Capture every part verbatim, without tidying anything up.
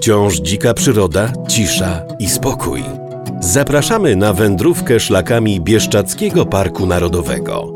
Wciąż dzika przyroda, cisza i spokój. Zapraszamy na wędrówkę szlakami Bieszczadzkiego Parku Narodowego.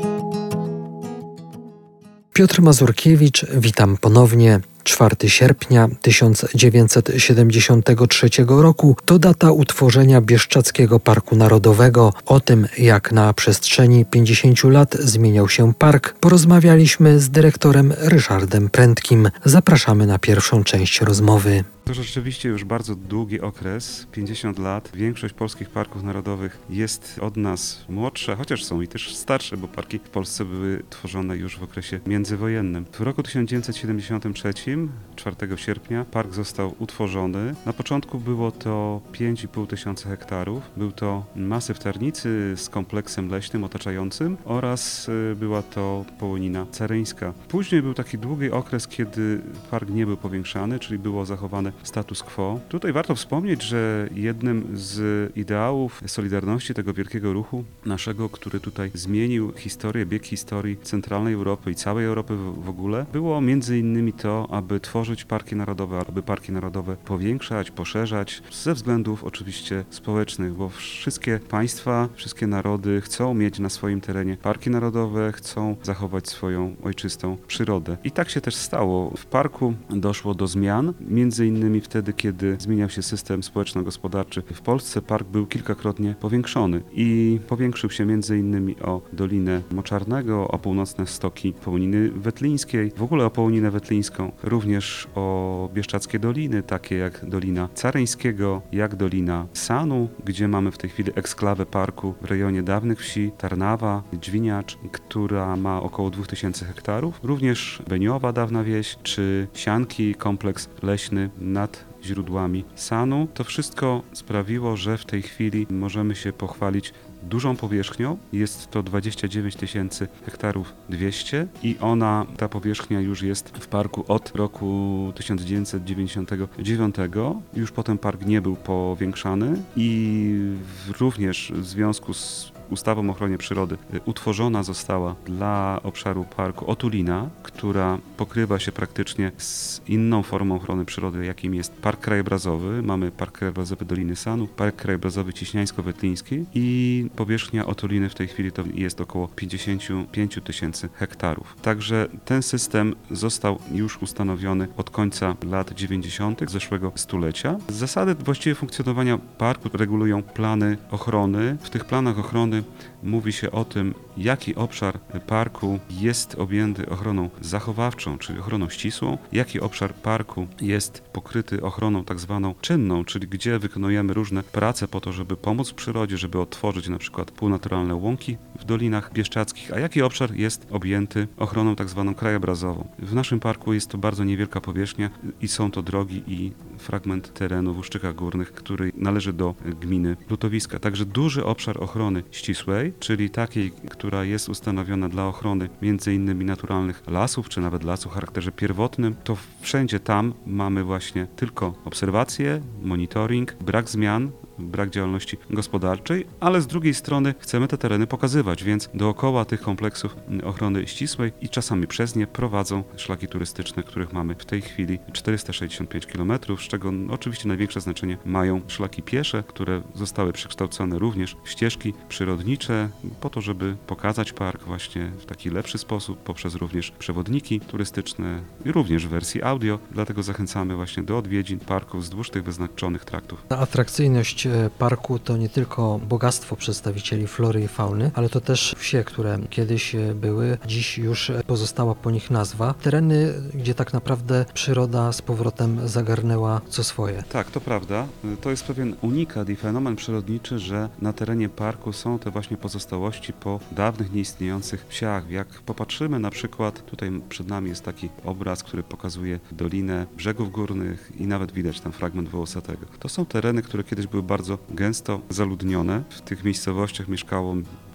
Piotr Mazurkiewicz, witam ponownie. czwartego sierpnia tysiąc dziewięćset siedemdziesiątego trzeciego roku to data utworzenia Bieszczadzkiego Parku Narodowego. O tym, jak na przestrzeni pięćdziesięciu lat zmieniał się park, porozmawialiśmy z dyrektorem Ryszardem Prędkim. Zapraszamy na pierwszą część rozmowy. To rzeczywiście już bardzo długi okres, pięćdziesiąt lat. Większość polskich parków narodowych jest od nas młodsza, chociaż są i też starsze, bo parki w Polsce były tworzone już w okresie międzywojennym. W roku tysiąc dziewięćset siedemdziesiątym trzecim, czwartego sierpnia, park został utworzony. Na początku było to pięć i pół tysiąca hektarów. Był to masyw Tarnicy z kompleksem leśnym otaczającym oraz była to połonina caryńska. Później był taki długi okres, kiedy park nie był powiększany, czyli było zachowane status quo. Tutaj warto wspomnieć, że jednym z ideałów Solidarności, tego wielkiego ruchu naszego, który tutaj zmienił historię, bieg historii centralnej Europy i całej Europy w, w ogóle, było między innymi to, aby tworzyć parki narodowe, aby parki narodowe powiększać, poszerzać, ze względów oczywiście społecznych, bo wszystkie państwa, wszystkie narody chcą mieć na swoim terenie parki narodowe, chcą zachować swoją ojczystą przyrodę. I tak się też stało. W parku doszło do zmian, między innymi wtedy, kiedy zmieniał się system społeczno-gospodarczy. W Polsce park był kilkakrotnie powiększony i powiększył się między innymi o Dolinę Moczarnego, o północne stoki Połoniny Wetlińskiej, w ogóle o Połoninę Wetlińską, również o Bieszczadzkie Doliny, takie jak Dolina Caryńskiego, jak Dolina Sanu, gdzie mamy w tej chwili eksklawę parku w rejonie dawnych wsi, Tarnawa, Dźwiniacz, która ma około dwóch tysięcy hektarów, również Beniowa, dawna wieś, czy Sianki, kompleks leśny nad źródłami Sanu. To wszystko sprawiło, że w tej chwili możemy się pochwalić dużą powierzchnią. Jest to dwadzieścia dziewięć tysięcy hektarów dwieście i ona, ta powierzchnia już jest w parku od roku tysiąc dziewięćset dziewięćdziesiątego dziewiątego. Już potem park nie był powiększany i również w związku z Ustawą o ochronie przyrody utworzona została dla obszaru parku otulina, która pokrywa się praktycznie z inną formą ochrony przyrody, jakim jest park krajobrazowy. Mamy park krajobrazowy Doliny Sanu, park krajobrazowy Ciśniańsko-Wetliński i powierzchnia otuliny w tej chwili to jest około pięćdziesiąt pięć tysięcy hektarów. Także ten system został już ustanowiony od końca lat dziewięćdziesiątych zeszłego stulecia. Zasady właściwie funkcjonowania parku regulują plany ochrony. W tych planach ochrony mówi się o tym, jaki obszar parku jest objęty ochroną zachowawczą, czyli ochroną ścisłą, jaki obszar parku jest pokryty ochroną tak zwaną czynną, czyli gdzie wykonujemy różne prace po to, żeby pomóc przyrodzie, żeby otworzyć na przykład półnaturalne łąki w dolinach bieszczadzkich, a jaki obszar jest objęty ochroną tak zwaną krajobrazową. W naszym parku jest to bardzo niewielka powierzchnia i są to drogi i fragment terenu w Uszczykach Górnych, który należy do gminy Lutowiska. Także duży obszar ochrony ścisłej, czyli takiej, która jest ustanowiona dla ochrony między innymi naturalnych lasów, czy nawet lasów o charakterze pierwotnym, to wszędzie tam mamy właśnie tylko obserwacje, monitoring, brak zmian, brak działalności gospodarczej, ale z drugiej strony chcemy te tereny pokazywać, więc dookoła tych kompleksów ochrony ścisłej i czasami przez nie prowadzą szlaki turystyczne, których mamy w tej chwili czterysta sześćdziesiąt pięć kilometrów, z czego no, oczywiście największe znaczenie mają szlaki piesze, które zostały przekształcone również w ścieżki przyrodnicze, po to, żeby pokazać park właśnie w taki lepszy sposób, poprzez również przewodniki turystyczne i również w wersji audio, dlatego zachęcamy właśnie do odwiedzin parków wzdłuż tych wyznaczonych traktów. Atrakcyjność parku to nie tylko bogactwo przedstawicieli flory i fauny, ale to też wsie, które kiedyś były, dziś już pozostała po nich nazwa. Tereny, gdzie tak naprawdę przyroda z powrotem zagarnęła co swoje. Tak, to prawda. To jest pewien unikat i fenomen przyrodniczy, że na terenie parku są te właśnie pozostałości po dawnych nieistniejących wsiach. Jak popatrzymy na przykład, tutaj przed nami jest taki obraz, który pokazuje dolinę brzegów górnych i nawet widać tam fragment Wołosatego. To są tereny, które kiedyś były bardzo gęsto zaludnione. W tych miejscowościach mieszkało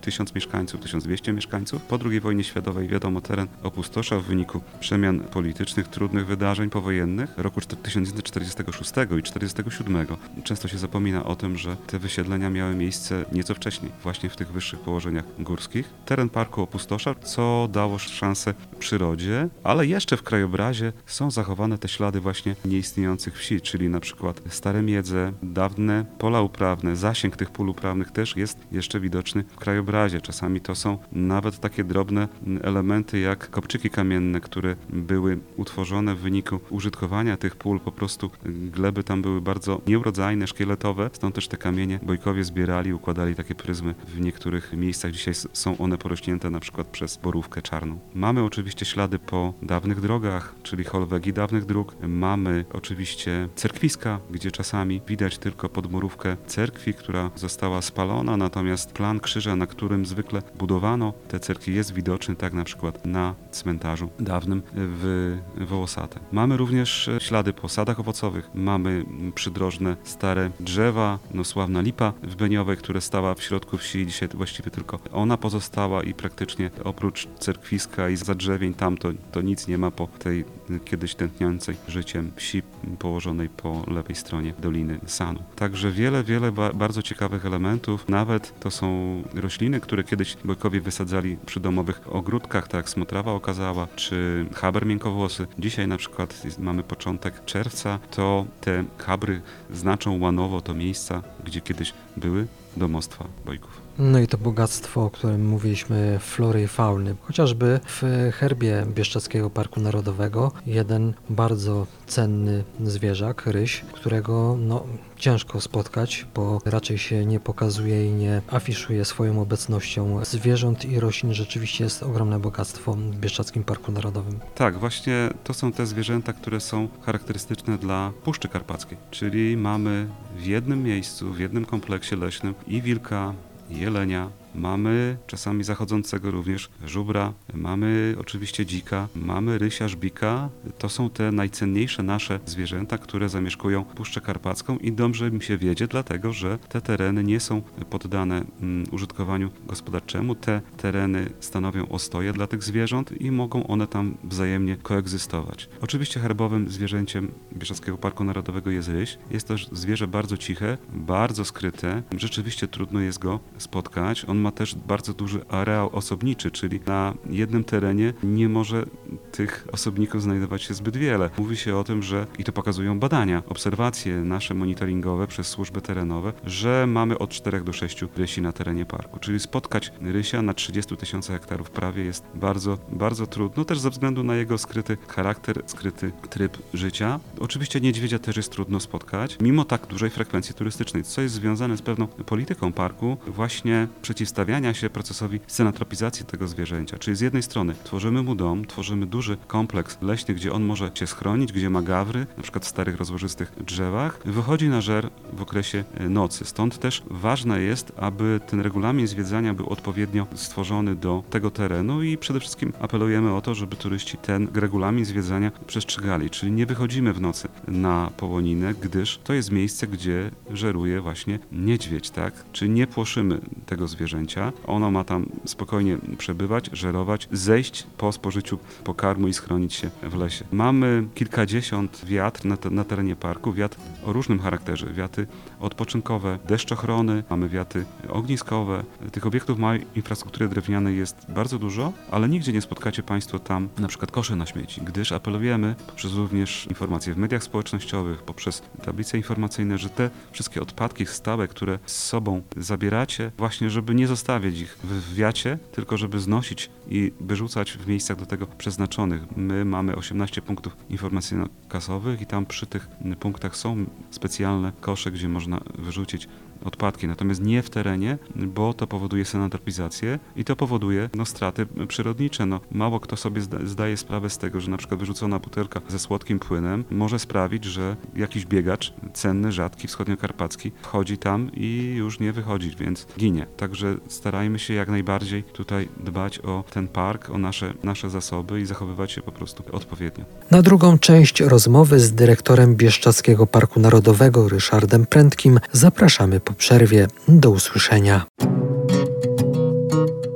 tysiąc mieszkańców, tysiąc dwieście mieszkańców. Po drugiej wojnie światowej, wiadomo, teren opustoszał w wyniku przemian politycznych, trudnych wydarzeń powojennych roku tysiąc dziewięćset czterdziestego szóstego i czterdziestego siódmego. Często się zapomina o tym, że te wysiedlenia miały miejsce nieco wcześniej, właśnie w tych wyższych położeniach górskich. Teren parku opustoszał, co dało szansę przyrodzie, ale jeszcze w krajobrazie są zachowane te ślady właśnie nieistniejących wsi, czyli na przykład stare miedze, dawne pola uprawne, zasięg tych pól uprawnych też jest jeszcze widoczny w krajobrazie. Czasami to są nawet takie drobne elementy jak kopczyki kamienne, które były utworzone w wyniku użytkowania tych pól. Po prostu gleby tam były bardzo nieurodzajne, szkieletowe, stąd też te kamienie Bojkowie zbierali, układali takie pryzmy. W niektórych miejscach dzisiaj są one porośnięte na przykład przez borówkę czarną. Mamy oczywiście ślady po dawnych drogach, czyli holwegi dawnych dróg. Mamy oczywiście cerkwiska, gdzie czasami widać tylko podmurówkę cerkwi, która została spalona, natomiast plan krzyża, na którym zwykle budowano te cerkwie, jest widoczny, tak na przykład na cmentarzu dawnym w Wołosate. Mamy również ślady po sadach owocowych. Mamy przydrożne stare drzewa, no sławna lipa w Beniowej, która stała w środku wsi. Dzisiaj właściwie tylko ona pozostała i praktycznie oprócz cerkwiska i zadrzewień tam to, to nic nie ma po tej kiedyś tętniącej życiem wsi położonej po lewej stronie Doliny Sanu. Także wiele, wiele ba- bardzo ciekawych elementów. Nawet to są rośliny, które kiedyś Bojkowie wysadzali przy domowych ogródkach, tak jak smotrawa okazała, czy chaber miękkowłosy. Dzisiaj na przykład jest, mamy początek czerwca, to te chabry znaczą łanowo to miejsca, gdzie kiedyś były domostwa Bojków. No i to bogactwo, o którym mówiliśmy, flory i fauny. Chociażby w herbie Bieszczadzkiego Parku Narodowego jeden bardzo cenny zwierzak, ryś, którego no, ciężko spotkać, bo raczej się nie pokazuje i nie afiszuje swoją obecnością zwierząt i roślin. Rzeczywiście jest ogromne bogactwo w Bieszczadzkim Parku Narodowym. Tak, właśnie to są te zwierzęta, które są charakterystyczne dla Puszczy Karpackiej, czyli mamy w jednym miejscu, w jednym kompleksie leśnym i wilka, i jelenia, mamy czasami zachodzącego również żubra, mamy oczywiście dzika, mamy rysia, żbika. To są te najcenniejsze nasze zwierzęta, które zamieszkują Puszczę Karpacką i dobrze mi się wiedzie, dlatego że te tereny nie są poddane mm, użytkowaniu gospodarczemu. Te tereny stanowią ostoje dla tych zwierząt i mogą one tam wzajemnie koegzystować. Oczywiście herbowym zwierzęciem Bieszczadzkiego Parku Narodowego jest ryś. Jest to zwierzę bardzo ciche, bardzo skryte. Rzeczywiście trudno jest go spotkać. On ma też bardzo duży areał osobniczy, czyli na jednym terenie nie może tych osobników znajdować się zbyt wiele. Mówi się o tym, że, i to pokazują badania, obserwacje nasze monitoringowe przez służby terenowe, że mamy od czterech do sześciu rysi na terenie parku. Czyli spotkać rysia na trzydziestu tysiącach hektarów prawie jest bardzo, bardzo trudno, też ze względu na jego skryty charakter, skryty tryb życia. Oczywiście niedźwiedzia też jest trudno spotkać, mimo tak dużej frekwencji turystycznej, co jest związane z pewną polityką parku, właśnie przeciwstawiania się procesowi scenatropizacji tego zwierzęcia. Czyli z jednej strony tworzymy mu dom, tworzymy duży kompleks leśny, gdzie on może się schronić, gdzie ma gawry, na przykład w starych rozłożystych drzewach, wychodzi na żer w okresie nocy. Stąd też ważne jest, aby ten regulamin zwiedzania był odpowiednio stworzony do tego terenu i przede wszystkim apelujemy o to, żeby turyści ten regulamin zwiedzania przestrzegali, czyli nie wychodzimy w nocy na Połoninę, gdyż to jest miejsce, gdzie żeruje właśnie niedźwiedź, tak? Czyli nie płoszymy tego zwierzęcia. Ono ma tam spokojnie przebywać, żerować, zejść po spożyciu pokarmu i schronić się w lesie. Mamy kilkadziesiąt wiatr na, te, na terenie parku, wiatr o różnym charakterze. Wiaty odpoczynkowe, deszczochrony, mamy wiaty ogniskowe. Tych obiektów małej infrastruktury drewnianej jest bardzo dużo, ale nigdzie nie spotkacie Państwo tam na przykład koszy na śmieci, gdyż apelujemy poprzez również informacje w mediach społecznościowych, poprzez tablice informacyjne, że te wszystkie odpadki stałe, które z sobą zabieracie, właśnie żeby nie zostawiać ich w wiacie, tylko żeby znosić i wyrzucać w miejscach do tego przeznaczonych. My mamy osiemnaście punktów informacyjno-kasowych i tam przy tych punktach są specjalne kosze, gdzie można wyrzucić odpadki, natomiast nie w terenie, bo to powoduje senatropizację i to powoduje no, straty przyrodnicze. No, mało kto sobie zda, zdaje sprawę z tego, że na przykład wyrzucona butelka ze słodkim płynem może sprawić, że jakiś biegacz cenny, rzadki, wschodniokarpacki wchodzi tam i już nie wychodzi, więc ginie. Także starajmy się jak najbardziej tutaj dbać o ten park, o nasze, nasze zasoby i zachowywać się po prostu odpowiednio. Na drugą część rozmowy z dyrektorem Bieszczadzkiego Parku Narodowego Ryszardem Prędkim zapraszamy po przerwie. Do usłyszenia.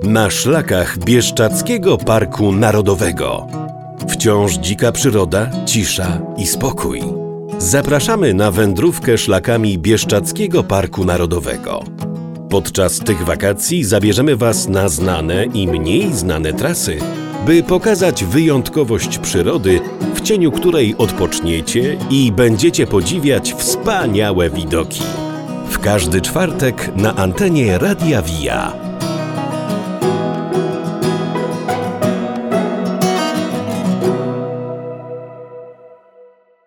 na szlakach Bieszczadzkiego Parku Narodowego. Wciąż dzika przyroda, cisza i spokój. Zapraszamy na wędrówkę szlakami Bieszczadzkiego Parku Narodowego. Podczas tych wakacji zabierzemy Was na znane i mniej znane trasy, by pokazać wyjątkowość przyrody, w cieniu której odpoczniecie i będziecie podziwiać wspaniałe widoki. W każdy czwartek na antenie Radia Via.